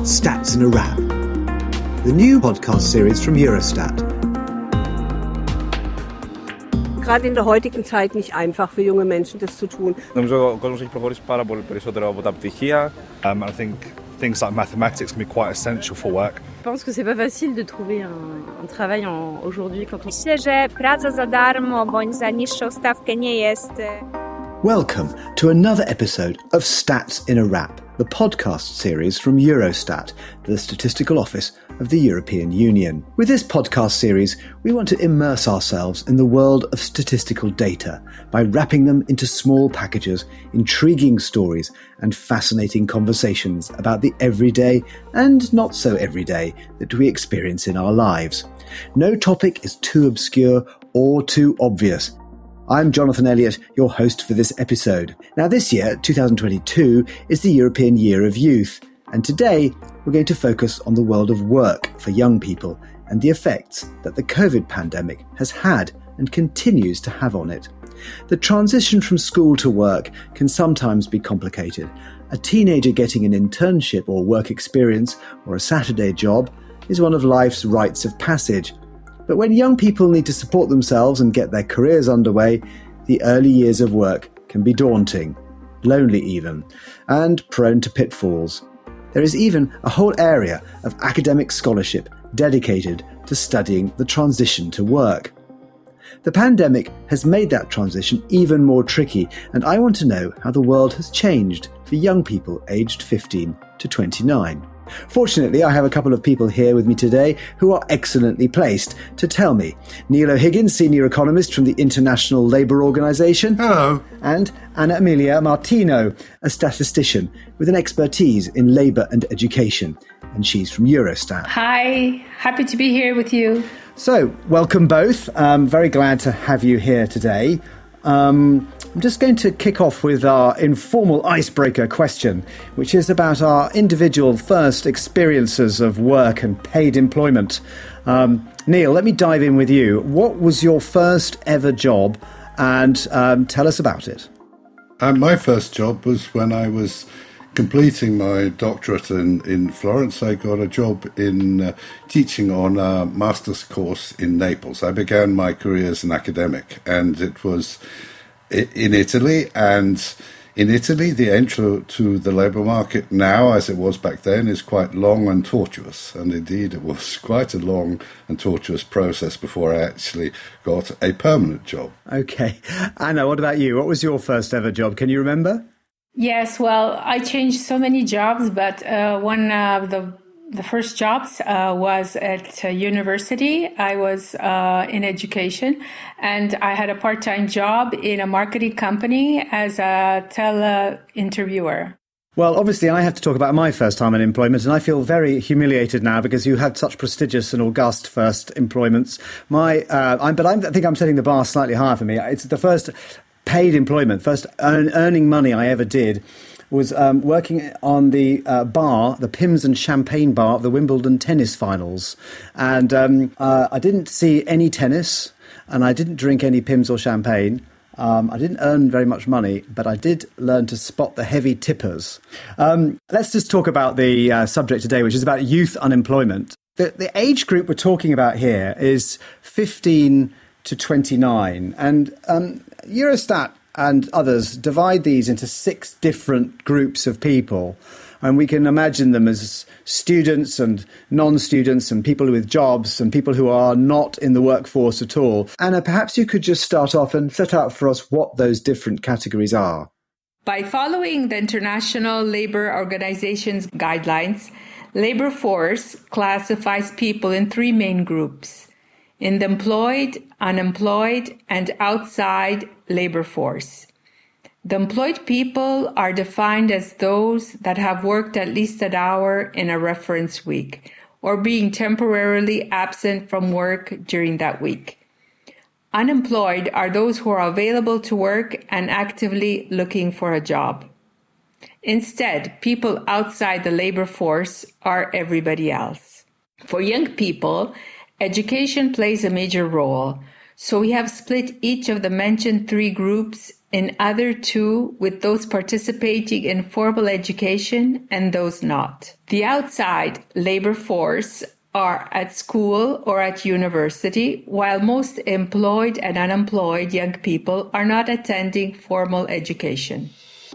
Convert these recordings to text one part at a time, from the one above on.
Stats in a Wrap, the new podcast series from Eurostat. Gerade in der heutigen Zeit nicht einfach für junge Menschen das zu tun. Νομίζω ο κόσμος έχει προχωρήσει πάρα πολύ περισσότερο από τα πτυχία. I think things like mathematics can be quite essential for work. Je pense que c'est pas facile de trouver un travail aujourd'hui quand on... Myślę, że praca za darmo bądź za niższą stawkę nie jest. Welcome to another episode of Stats in a Wrap, the podcast series from Eurostat, the statistical office of the European Union. With this podcast series, we want to immerse ourselves in the world of statistical data by wrapping them into small packages, intriguing stories, and fascinating conversations about the everyday and not so everyday that we experience in our lives. No topic is too obscure or too obvious. I'm Jonathan Elliott, your host for this episode. Now this year, 2022, is the European Year of Youth, and today we're going to focus on the world of work for young people and the effects that the COVID pandemic has had and continues to have on it. The transition from school to work can sometimes be complicated. A teenager getting an internship or work experience or a Saturday job is one of life's rites of passage. But when young people need to support themselves and get their careers underway, the early years of work can be daunting, lonely even, and prone to pitfalls. There is even a whole area of academic scholarship dedicated to studying the transition to work. The pandemic has made that transition even more tricky, and I want to know how the world has changed for young people aged 15 to 29. Fortunately, I have a couple of people here with me today who are excellently placed to tell me. Neil O'Higgins, senior economist from the International Labour Organization. Hello. And Anna Emilia Martino, a statistician with an expertise in labour and education. And she's from Eurostat. Hi, happy to be here with you. So, welcome both. Very glad to have you here today. I'm just going to kick off with our informal icebreaker question, which is about our individual first experiences of work and paid employment. Neil, let me dive in with you. What was your first ever job, and tell us about it? My first job was when I was completing my doctorate in Florence. I got a job in teaching on a master's course in Naples. I began my career as an academic, and it was in Italy. And in Italy, the entry to the labour market now, as it was back then, is quite long and tortuous. And indeed, it was quite a long and tortuous process before I actually got a permanent job. OK. Anna, what about you? What was your first ever job? Can you remember? Yes, well, I changed so many jobs, but one of the first jobs was at university. I was in education, and I had a part-time job in a marketing company as a tele-interviewer. Well, obviously, I have to talk about my first time in employment, and I feel very humiliated now because you had such prestigious and august first employments. I think I'm setting the bar slightly higher for me. It's the first paid employment, first earning money I ever did was working on the bar, the Pimm's and Champagne bar of the Wimbledon tennis finals. And I didn't see any tennis, and I didn't drink any Pimm's or Champagne. I didn't earn very much money, but I did learn to spot the heavy tippers. Let's just talk about the subject today, which is about youth unemployment. The age group we're talking about here is 15 to 29, and Eurostat and others divide these into 6 different groups of people, and we can imagine them as students and non-students and people with jobs and people who are not in the workforce at all. Anna, perhaps you could just start off and set out for us what those different categories are. By following the International Labour Organization's guidelines, Labour Force classifies people in 3 main groups: in the employed, unemployed, and outside labour force. The employed people are defined as those that have worked at least an hour in a reference week, or being temporarily absent from work during that week. Unemployed are those who are available to work and actively looking for a job. Instead, people outside the labour force are everybody else. For young people, education plays a major role, so we have split each of the mentioned 3 groups in other two with those participating in formal education and those not. The outside labor force are at school or at university, while most employed and unemployed young people are not attending formal education.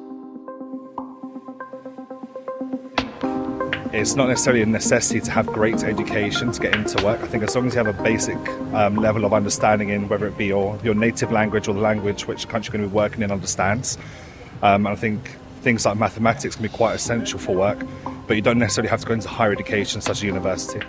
It's not necessarily a necessity to have great education to get into work. I think as long as you have a basic level of understanding in whether it be your native language or the language which the country you're going to be working in understands. And I think things like mathematics can be quite essential for work, but you don't necessarily have to go into higher education such as university.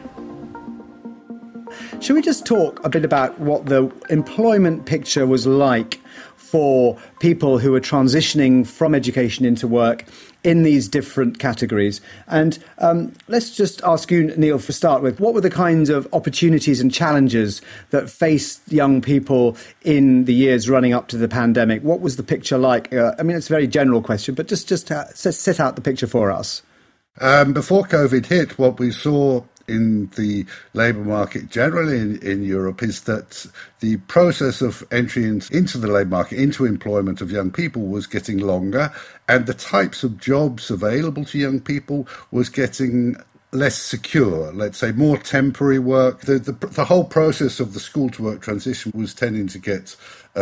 Should we just talk a bit about what the employment picture was like for people who were transitioning from education into work in these different categories? And let's just ask you, Neil, to start with, what were the kinds of opportunities and challenges that faced young people in the years running up to the pandemic? What was the picture like? I mean, it's a very general question, but just set out the picture for us. Before COVID hit, what we saw in the labour market generally in Europe is that the process of entry into the labour market, into employment of young people was getting longer, and the types of jobs available to young people was getting less secure, let's say more temporary work. The whole process of the school to work transition was tending to get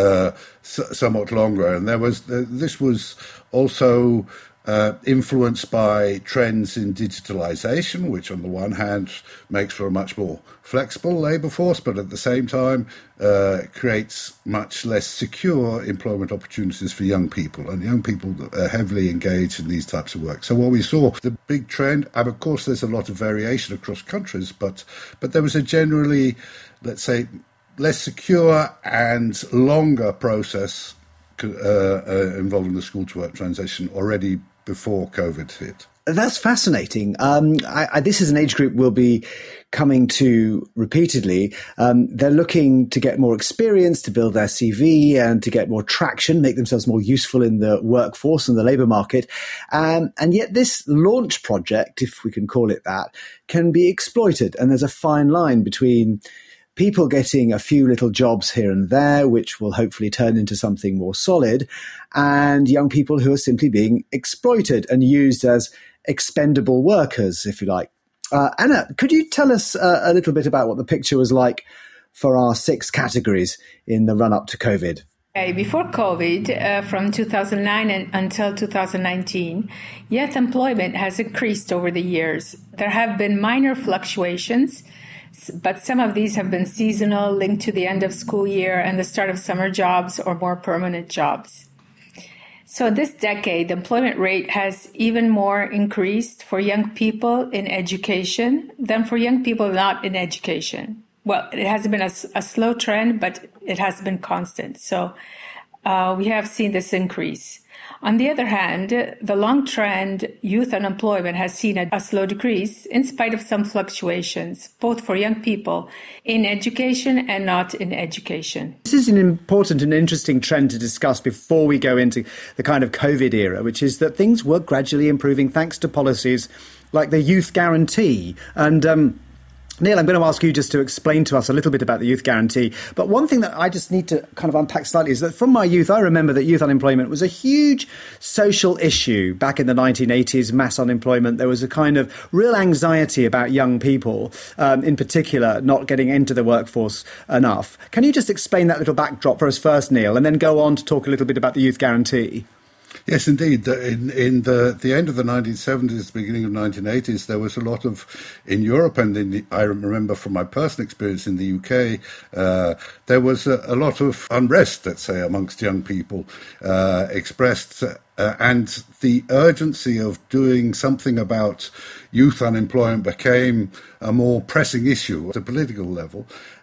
somewhat longer, and this was also influenced by trends in digitalisation, which on the one hand makes for a much more flexible labour force, but at the same time creates much less secure employment opportunities for young people. And young people are heavily engaged in these types of work. So what we saw, the big trend, and of course there's a lot of variation across countries, but there was a generally, let's say, less secure and longer process involving the school to work transition already before COVID hit. That's fascinating. This is an age group we'll be coming to repeatedly. They're looking to get more experience, to build their CV and to get more traction, make themselves more useful in the workforce and the labour market. And yet this launch project, if we can call it that, can be exploited. And there's a fine line between people getting a few little jobs here and there, which will hopefully turn into something more solid, and young people who are simply being exploited and used as expendable workers, if you like. Anna, could you tell us a little bit about what the picture was like for our 6 categories in the run-up to COVID? Before COVID, from 2009 until 2019, youth employment has increased over the years. There have been minor fluctuations, but some of these have been seasonal, linked to the end of school year and the start of summer jobs or more permanent jobs. So this decade, the employment rate has even more increased for young people in education than for young people not in education. Well, it has been a slow trend, but it has been constant. So we have seen this increase. On the other hand, the long trend youth unemployment has seen a slow decrease in spite of some fluctuations, both for young people in education and not in education. This is an important and interesting trend to discuss before we go into the kind of COVID era, which is that things were gradually improving thanks to policies like the Youth Guarantee. And Neil, I'm going to ask you just to explain to us a little bit about the Youth Guarantee. But one thing that I just need to kind of unpack slightly is that from my youth, I remember that youth unemployment was a huge social issue back in the 1980s, mass unemployment. There was a kind of real anxiety about young people, in particular, not getting into the workforce enough. Can you just explain that little backdrop for us first, Neil, and then go on to talk a little bit about the Youth Guarantee? Yes, indeed. In the end of the 1970s, beginning of 1980s, there was a lot of, in Europe, and I remember from my personal experience in the UK, there was a lot of unrest, let's say, amongst young people expressed, and the urgency of doing something about youth unemployment became a more pressing issue at a political level,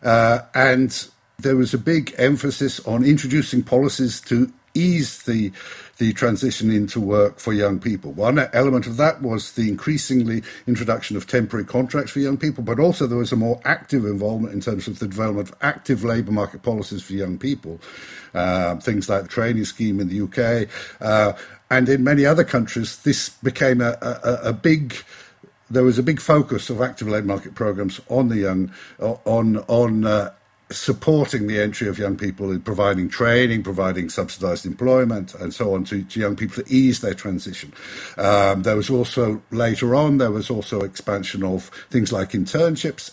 and there was a big emphasis on introducing policies to ease the transition into work for young people. One element of that was the increasingly introduction of temporary contracts for young people, but also there was a more active involvement in terms of the development of active labour market policies for young people, things like the training scheme in the UK, and in many other countries. This became there was a big focus of active labour market programmes on the young, on supporting the entry of young people in providing training, providing subsidised employment and so on to young people to ease their transition. There was also, later on, expansion of things like internships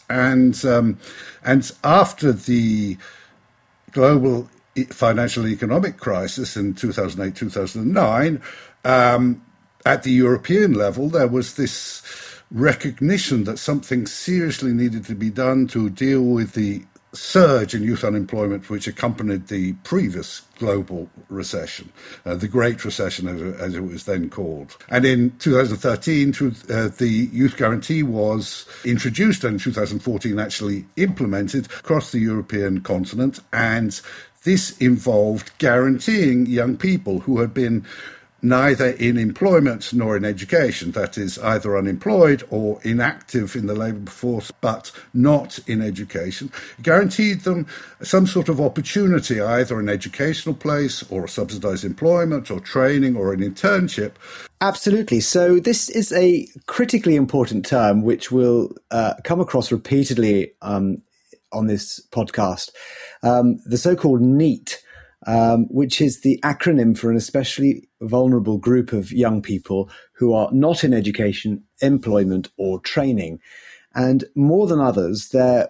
and after the global financial and economic crisis in 2008, 2009, at the European level, there was this recognition that something seriously needed to be done to deal with the surge in youth unemployment which accompanied the previous global recession, the Great Recession as it was then called. And in 2013, the Youth Guarantee was introduced and in 2014 actually implemented across the European continent, and this involved guaranteeing young people who had been neither in employment nor in education, that is, either unemployed or inactive in the labour force, but not in education, guaranteed them some sort of opportunity, either an educational place or a subsidised employment or training or an internship. Absolutely. So this is a critically important term which will come across repeatedly on this podcast, the so-called NEET, which is the acronym for an especially vulnerable group of young people who are not in education, employment or training. And more than others, they're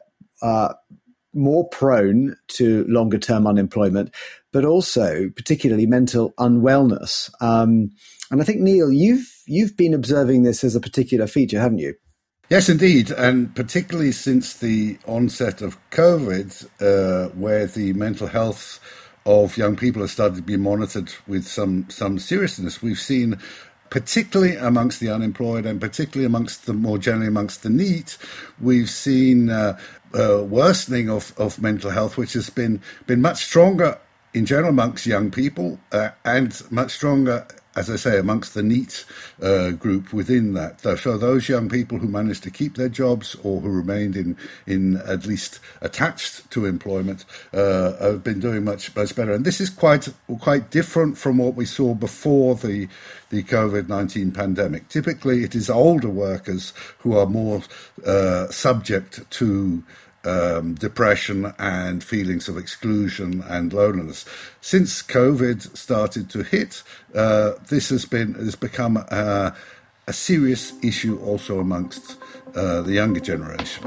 more prone to longer term unemployment, but also particularly mental unwellness. And I think, Neil, you've been observing this as a particular feature, haven't you? Yes, indeed, and particularly since the onset of COVID, where the mental health of young people has started to be monitored with some seriousness. We've seen, particularly amongst the unemployed and particularly more generally amongst the NEET, we've seen worsening of mental health, which has been much stronger in general amongst young people and much stronger, as I say, amongst the NEET group within that. So those young people who managed to keep their jobs or who remained in at least attached to employment have been doing much better. And this is quite different from what we saw before the COVID-19 pandemic. Typically, it is older workers who are more subject to depression and feelings of exclusion and loneliness. Since COVID started to hit, this has become a serious issue also amongst the younger generation.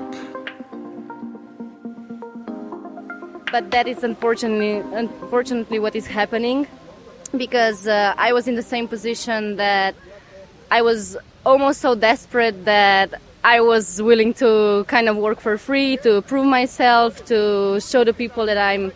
But that is unfortunately what is happening, because I was in the same position that I was almost so desperate that I was willing to kind of work for free, to prove myself, to show the people that I'm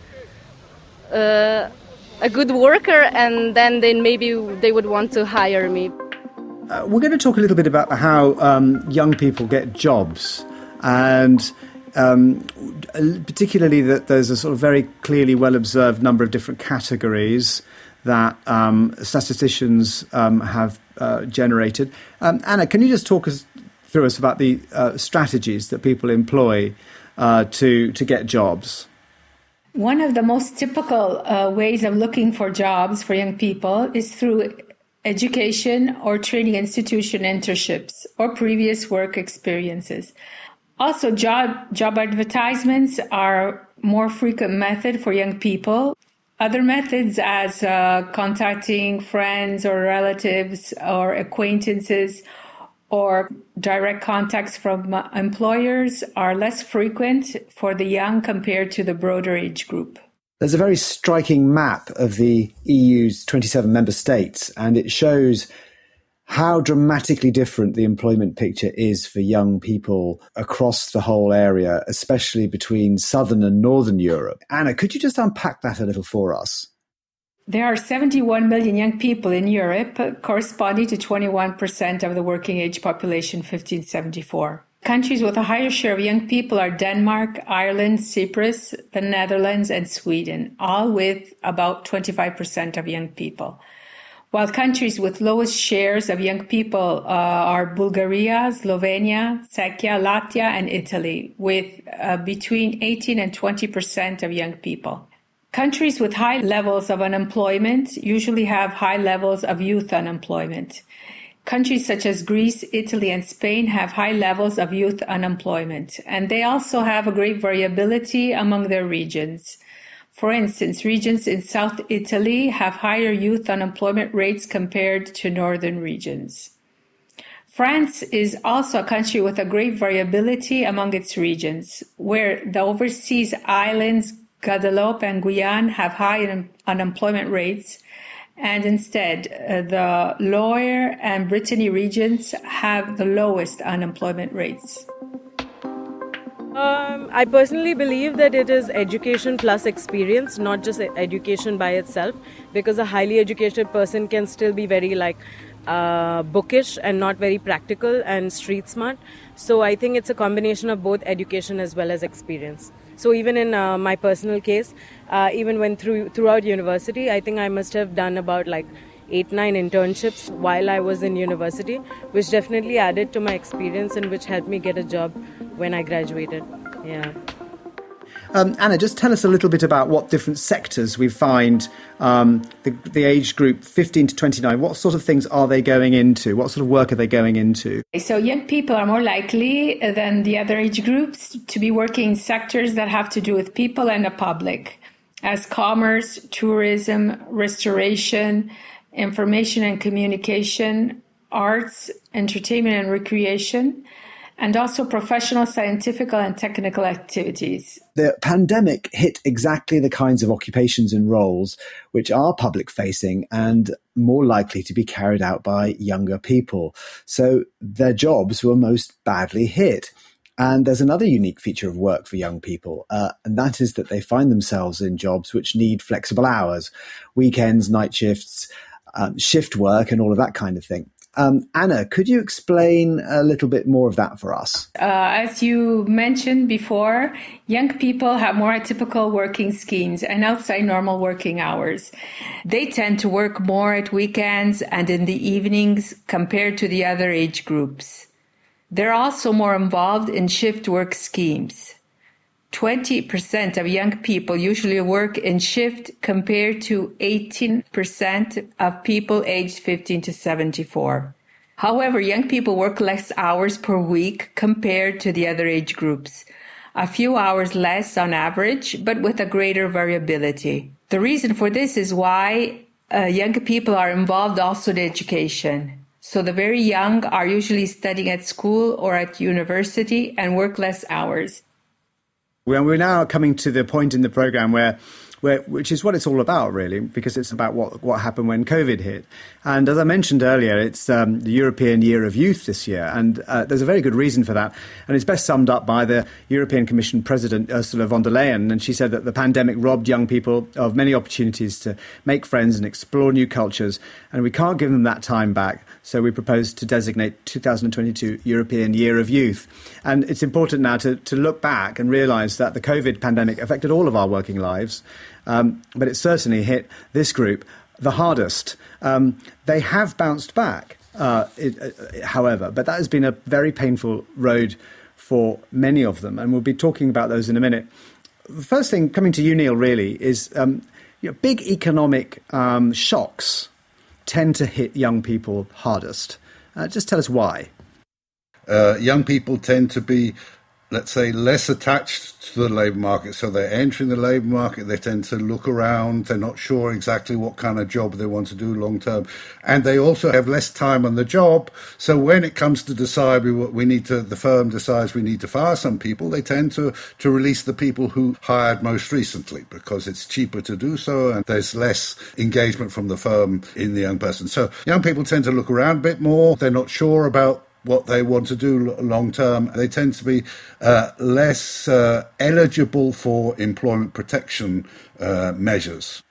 a good worker, and then maybe they would want to hire me. We're going to talk a little bit about how young people get jobs, and particularly that there's a sort of very clearly well-observed number of different categories that statisticians have generated. Anna, can you just talk us through about the strategies that people employ to get jobs? One of the most typical ways of looking for jobs for young people is through education or training institution internships or previous work experiences. Also, job advertisements are more frequent method for young people. Other methods, as contacting friends or relatives or acquaintances or direct contacts from employers, are less frequent for the young compared to the broader age group. There's a very striking map of the EU's 27 member states, and it shows how dramatically different the employment picture is for young people across the whole area, especially between southern and northern Europe. Anna, could you just unpack that a little for us? There are 71 million young people in Europe, corresponding to 21% of the working age population 1574. Countries with a higher share of young people are Denmark, Ireland, Cyprus, the Netherlands, and Sweden, all with about 25% of young people. While countries with lowest shares of young people are Bulgaria, Slovenia, Czechia, Latvia, and Italy, with between 18 and 20% of young people. Countries with high levels of unemployment usually have high levels of youth unemployment. Countries such as Greece, Italy, and Spain have high levels of youth unemployment, and they also have a great variability among their regions. For instance, regions in South Italy have higher youth unemployment rates compared to northern regions. France is also a country with a great variability among its regions, where the overseas islands, Guadeloupe and Guyana, have high unemployment rates, and instead the Loire and Brittany regions have the lowest unemployment rates. I personally believe that it is education plus experience, not just education by itself, because a highly educated person can still be very bookish and not very practical and street smart. So I think it's a combination of both education as well as experience. So even in my personal case, even when throughout university, I think I must have done about 8-9 internships while I was in university, which definitely added to my experience and which helped me get a job when I graduated. Yeah. Anna, just tell us a little bit about what different sectors we find the age group 15 to 29. What sort of things are they going into? What sort of work are they going into? So young people are more likely than the other age groups to be working in sectors that have to do with people and the public, as commerce, tourism, restoration, information and communication, arts, entertainment and recreation, and also professional, scientific and technical activities. The pandemic hit exactly the kinds of occupations and roles which are public-facing and more likely to be carried out by younger people. So their jobs were most badly hit. And there's another unique feature of work for young people, and that is that they find themselves in jobs which need flexible hours, weekends, night shifts, shift work and all of that kind of thing. Anna, could you explain a little bit more of that for us? As you mentioned before, young people have more atypical working schemes and outside normal working hours. They tend to work more at weekends and in the evenings compared to the other age groups. They're also more involved in shift work schemes. 20% of young people usually work in shift compared to 18% of people aged 15 to 74. However, young people work less hours per week compared to the other age groups. A few hours less on average, but with a greater variability. The reason for this is why young people are involved also in education. So the very young are usually studying at school or at university and work less hours. We're now coming to the point in the programme which is what it's all about, really, because it's about what happened when COVID hit. And as I mentioned earlier, it's the European Year of Youth this year, and there's a very good reason for that. And it's best summed up by the European Commission President, Ursula von der Leyen, and she said that the pandemic robbed young people of many opportunities to make friends and explore new cultures, and we can't give them that time back. So we propose to designate 2022 European Year of Youth. And it's important now to look back and realise that the COVID pandemic affected all of our working lives. But it certainly hit this group the hardest. They have bounced back, however, but that has been a very painful road for many of them, and we'll be talking about those in a minute. The first thing, coming to you, Neil, really, is big economic shocks tend to hit young people hardest. Just tell us why. Young people tend to be, let's say, less attached to the labour market. So they're entering the labour market, they tend to look around, they're not sure exactly what kind of job they want to do long term. And they also have less time on the job. So when it comes to decide the firm decides we need to fire some people, they tend to release the people who hired most recently because it's cheaper to do so and there's less engagement from the firm in the young person. So young people tend to look around a bit more. They're not sure about what they want to do long term. They tend to be less eligible for employment protection measures.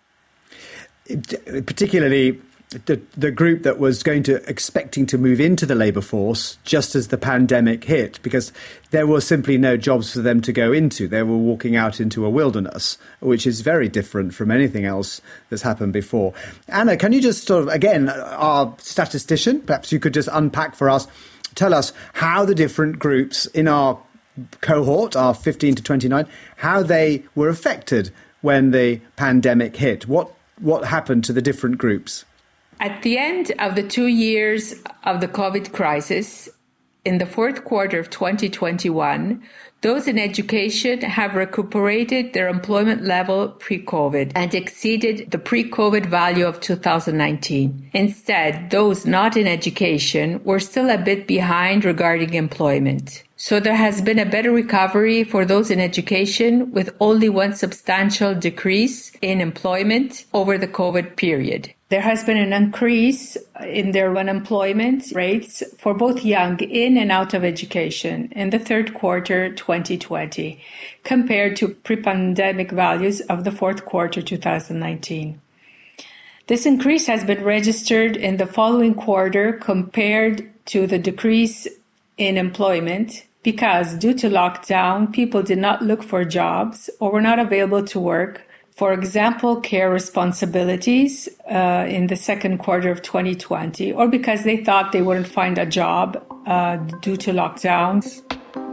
Particularly the group that was expecting to move into the labour force just as the pandemic hit, because there were simply no jobs for them to go into. They were walking out into a wilderness, which is very different from anything else that's happened before. Anna, can you just sort of, again, our statistician, perhaps you could just unpack for us, tell us how the different groups in our cohort, our 15 to 29, how they were affected when the pandemic hit. What happened to the different groups? At the end of the 2 years of the COVID crisis, in the fourth quarter of 2021, those in education have recuperated their employment level pre-COVID and exceeded the pre-COVID value of 2019. Instead, those not in education were still a bit behind regarding employment. So there has been a better recovery for those in education, with only one substantial decrease in employment over the COVID period. There has been an increase in their unemployment rates for both young in and out of education in the third quarter 2020, compared to pre-pandemic values of the fourth quarter 2019. This increase has been registered in the following quarter compared to the decrease in employment, because due to lockdown, people did not look for jobs or were not available to work. For example, care responsibilities in the second quarter of 2020, or because they thought they wouldn't find a job due to lockdowns.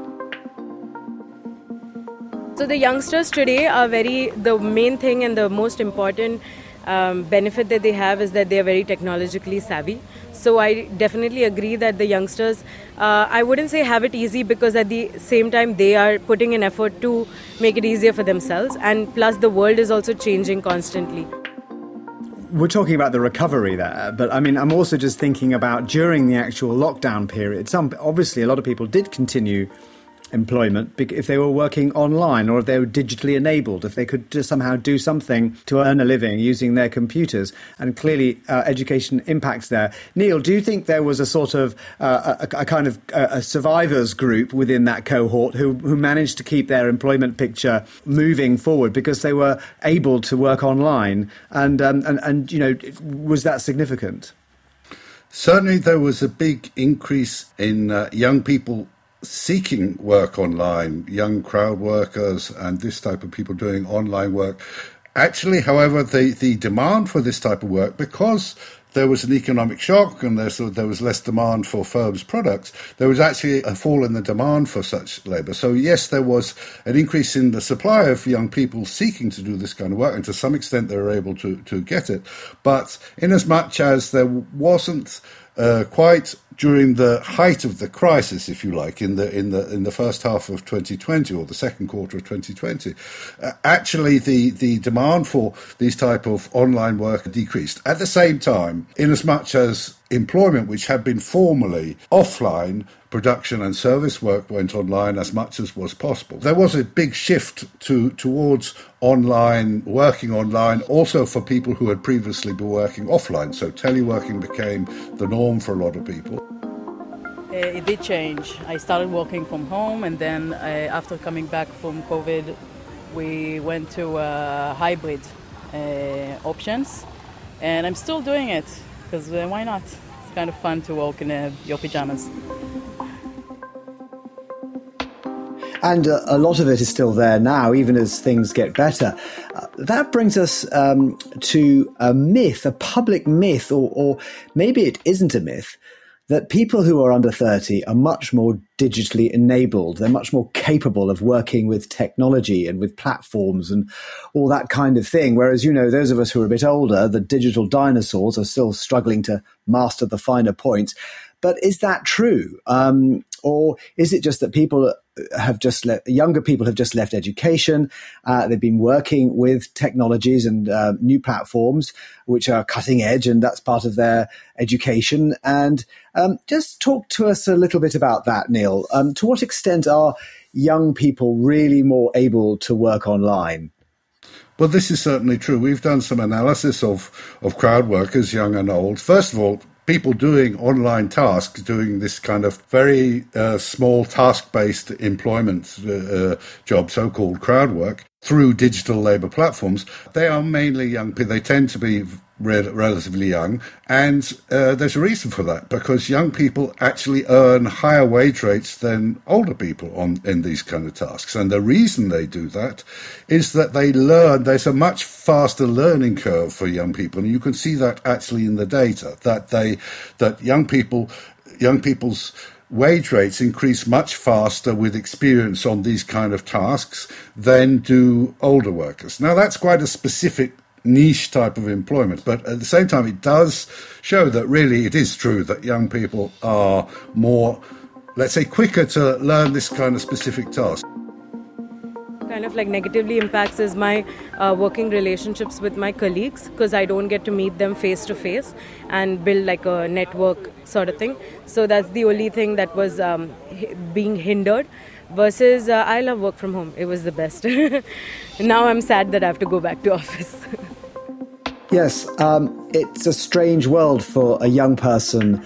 So the youngsters today are the main thing and the most important benefit that they have is that they are very technologically savvy. So I definitely agree that the youngsters, I wouldn't say have it easy, because at the same time they are putting an effort to make it easier for themselves, and plus the world is also changing constantly. We're talking about the recovery there, but I mean, I'm also just thinking about during the actual lockdown period. Obviously, a lot of people did continue employment if they were working online, or if they were digitally enabled, if they could just somehow do something to earn a living using their computers, and clearly education impacts there. Neil, do you think there was a sort of a kind of a survivors group within that cohort who managed to keep their employment picture moving forward because they were able to work online, and you know, was that significant? Certainly there was a big increase in young people seeking work online, young crowd workers and this type of people doing online work. Actually, however, the demand for this type of work, because there was an economic shock and there was less demand for firms' products, there was actually a fall in the demand for such labour. So yes, there was an increase in the supply of young people seeking to do this kind of work, and to some extent they were able to get it. But in as much as there wasn't quite during the height of the crisis, if you like, in the first half of 2020 or the second quarter of 2020, actually the demand for these type of online work decreased. At the same time, in as much as employment, which had been formerly offline, production and service work went online as much as was possible. There was a big shift towards online, working online, also for people who had previously been working offline. So teleworking became the norm for a lot of people. It did change. I started working from home, and then after coming back from COVID, we went to hybrid options, and I'm still doing it, because why not? It's kind of fun to walk in your pajamas. And a lot of it is still there now, even as things get better. That brings us to a myth, a public myth, or maybe it isn't a myth, that people who are under 30 are much more digitally enabled. They're much more capable of working with technology and with platforms and all that kind of thing. Whereas, you know, those of us who are a bit older, the digital dinosaurs, are still struggling to master the finer points. But is that true? Or is it just that people have younger people have just left education? They've been working with technologies and new platforms, which are cutting edge, and that's part of their education. And just talk to us a little bit about that, Neil. To what extent are young people really more able to work online? Well, this is certainly true. We've done some analysis of crowd workers, young and old. First of all, people doing online tasks, doing this kind of very small task-based employment job, so-called crowd work, through digital labour platforms, they are mainly young people. They tend to be relatively young, and there's a reason for that, because young people actually earn higher wage rates than older people in these kind of tasks. And the reason they do that is that they learn. There's a much faster learning curve for young people, and you can see that actually in the data, that young people's wage rates increase much faster with experience on these kind of tasks than do older workers. Now, that's quite a specific niche type of employment. But at the same time, it does show that really it is true that young people are more, let's say, quicker to learn this kind of specific task. Kind of like negatively impacts is my working relationships with my colleagues, because I don't get to meet them face to face and build like a network sort of thing. So that's the only thing that was being hindered. Versus I love work from home. It was the best. Now I'm sad that I have to go back to office. Yes, it's a strange world for a young person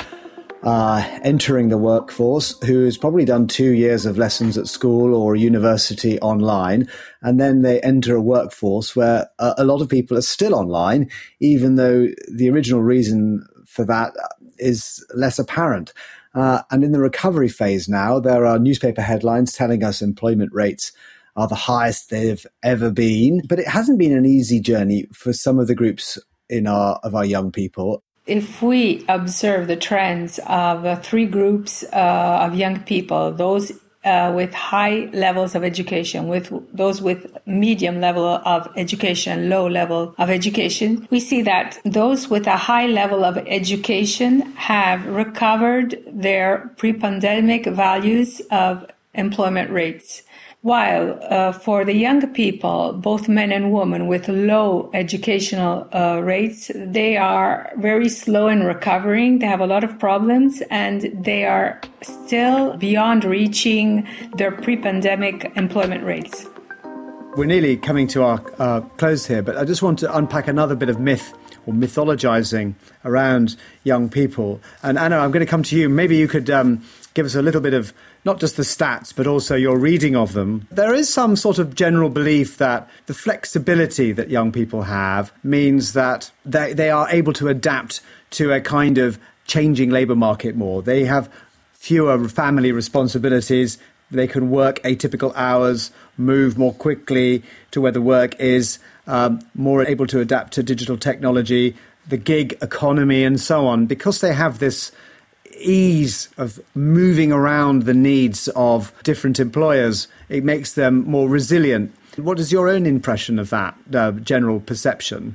entering the workforce who's probably done 2 years of lessons at school or university online, and then they enter a workforce where a lot of people are still online, even though the original reason for that is less apparent. And in the recovery phase now, there are newspaper headlines telling us employment rates are the highest they've ever been. But it hasn't been an easy journey for some of the groups of our young people. If we observe the trends of three groups of young people, those with high levels of education, with those with medium level of education, low level of education, we see that those with a high level of education have recovered their pre-pandemic values of employment rates. While for the young people, both men and women with low educational rates, they are very slow in recovering. They have a lot of problems and they are still beyond reaching their pre-pandemic employment rates. We're nearly coming to our close here, but I just want to unpack another bit of myth or mythologizing around young people. And Anna, I'm going to come to you. Maybe you could give us a little bit of not just the stats, but also your reading of them. There is some sort of general belief that the flexibility that young people have means that they are able to adapt to a kind of changing labour market more. They have fewer family responsibilities. They can work atypical hours, move more quickly to where the work is, more able to adapt to digital technology, the gig economy and so on, because they have this ease of moving around the needs of different employers. It makes them more resilient. What is your own impression of that general perception?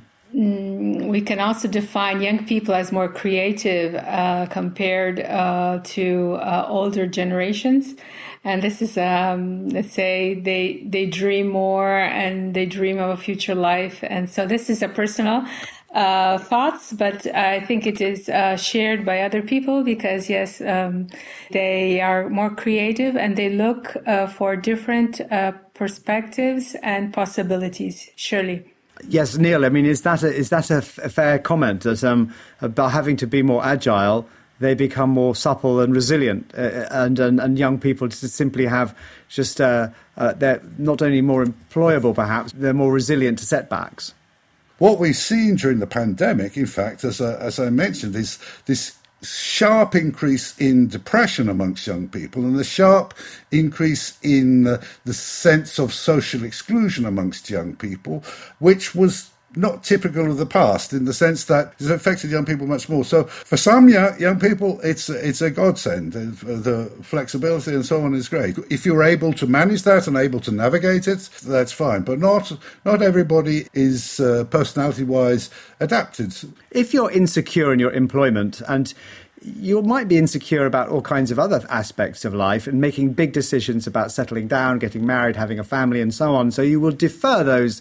We can also define young people as more creative compared to older generations. And this is, let's say, they dream more and they dream of a future life. And so this is a personal thoughts, but I think it is shared by other people because, yes, they are more creative and they look for different perspectives and possibilities, surely. Yes, Neil, I mean, is that a fair comment that about having to be more agile, they become more supple and resilient, and young people just simply have just they're not only more employable, perhaps, they're more resilient to setbacks? What we've seen during the pandemic, in fact, as I mentioned, is this sharp increase in depression amongst young people and the sharp increase in the sense of social exclusion amongst young people, which was not typical of the past in the sense that it's affected young people much more. So for some young people, it's a godsend. The flexibility and so on is great. If you're able to manage that and able to navigate it, that's fine. But not everybody is personality-wise adapted. If you're insecure in your employment and you might be insecure about all kinds of other aspects of life and making big decisions about settling down, getting married, having a family and so on, so you will defer those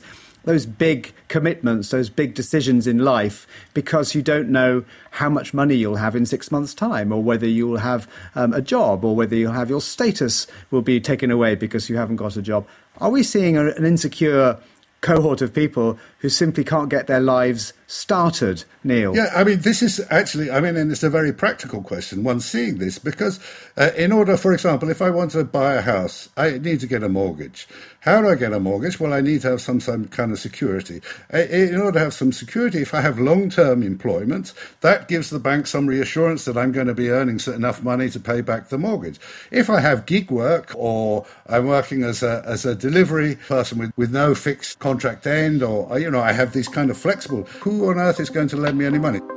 big commitments, those big decisions in life, because you don't know how much money you'll have in 6 months' time, or whether you will have a job, or whether you'll have your status will be taken away because you haven't got a job. Are we seeing an insecure cohort of people who simply can't get their lives started, Neil? Yeah, I mean, this is actually, and it's a very practical question, one seeing this, because in order, for example, if I want to buy a house, I need to get a mortgage. How do I get a mortgage? Well, I need to have some kind of security. In order to have some security, if I have long-term employment, that gives the bank some reassurance that I'm going to be earning enough money to pay back the mortgage. If I have gig work, or I'm working as a delivery person with no fixed contract end, or, I have these kind of flexible, who on earth is going to lend me any money?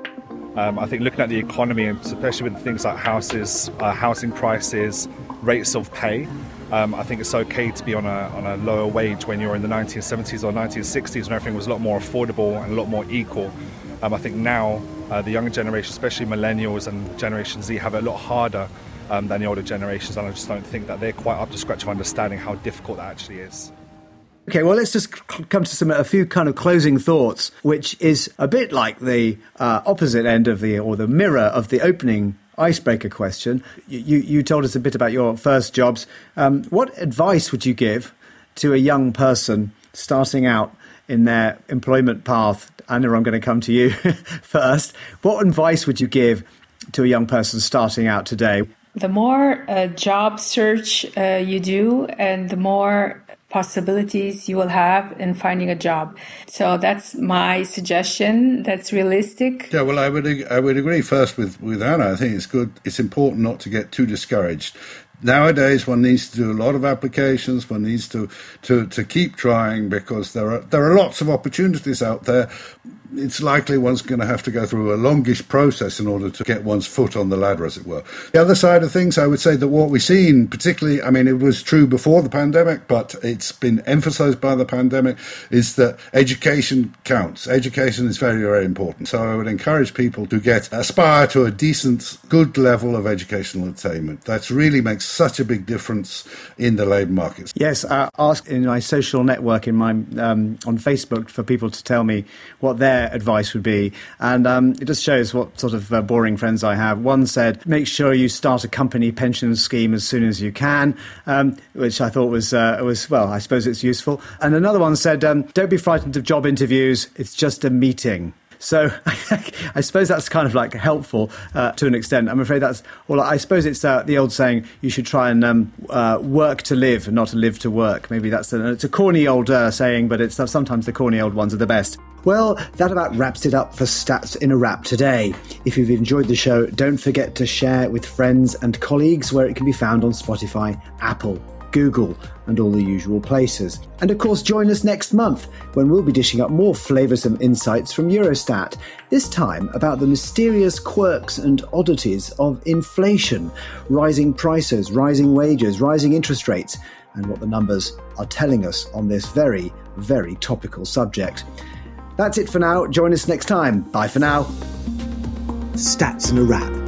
I think looking at the economy, and especially with things like houses, housing prices, rates of pay, I think it's okay to be on a lower wage when you're in the 1970s or 1960s when everything was a lot more affordable and a lot more equal. I think now the younger generation, especially millennials and Generation Z, have it a lot harder than the older generations, and I just don't think that they're quite up to scratch of understanding how difficult that actually is. Okay, well, let's just come to a few kind of closing thoughts, which is a bit like the opposite end of the mirror of the opening icebreaker question. You told us a bit about your first jobs. What advice would you give to a young person starting out in their employment path? Anna, I'm going to come to you first. What advice would you give to a young person starting out today? The more job search you do, and the more possibilities you will have in finding a job. So that's my suggestion. That's realistic. Yeah, well, I would agree first with Anna. I think it's good. It's important not to get too discouraged. Nowadays, one needs to do a lot of applications. One needs to keep trying, because there are lots of opportunities out there. It's likely one's going to have to go through a longish process in order to get one's foot on the ladder, as it were. The other side of things, I would say that what we've seen, particularly, I mean, it was true before the pandemic, but it's been emphasized by the pandemic, is that education counts. Education is very, very important. So I would encourage people to aspire to a decent, good level of educational attainment. That really makes such a big difference in the labour markets. Yes, I asked in my social network on Facebook for people to tell me what their advice would be, and it just shows what sort of boring friends I have. One said, make sure you start a company pension scheme as soon as you can, which I thought was well, I suppose it's useful. And another one said, don't be frightened of job interviews, it's just a meeting. So I suppose that's kind of like helpful to an extent. I'm afraid that's, well, I suppose it's the old saying, you should try and work to live and not to live to work. Maybe it's a corny old saying, but it's sometimes the corny old ones are the best. Well, that about wraps it up for Stats in a Wrap today. If you've enjoyed the show, don't forget to share it with friends and colleagues, where it can be found on Spotify, Apple, Google, and all the usual places. And of course, join us next month when we'll be dishing up more flavoursome insights from Eurostat, this time about the mysterious quirks and oddities of inflation, rising prices, rising wages, rising interest rates, and what the numbers are telling us on this very, very topical subject. That's it for now. Join us next time. Bye for now. Stats in a Wrap.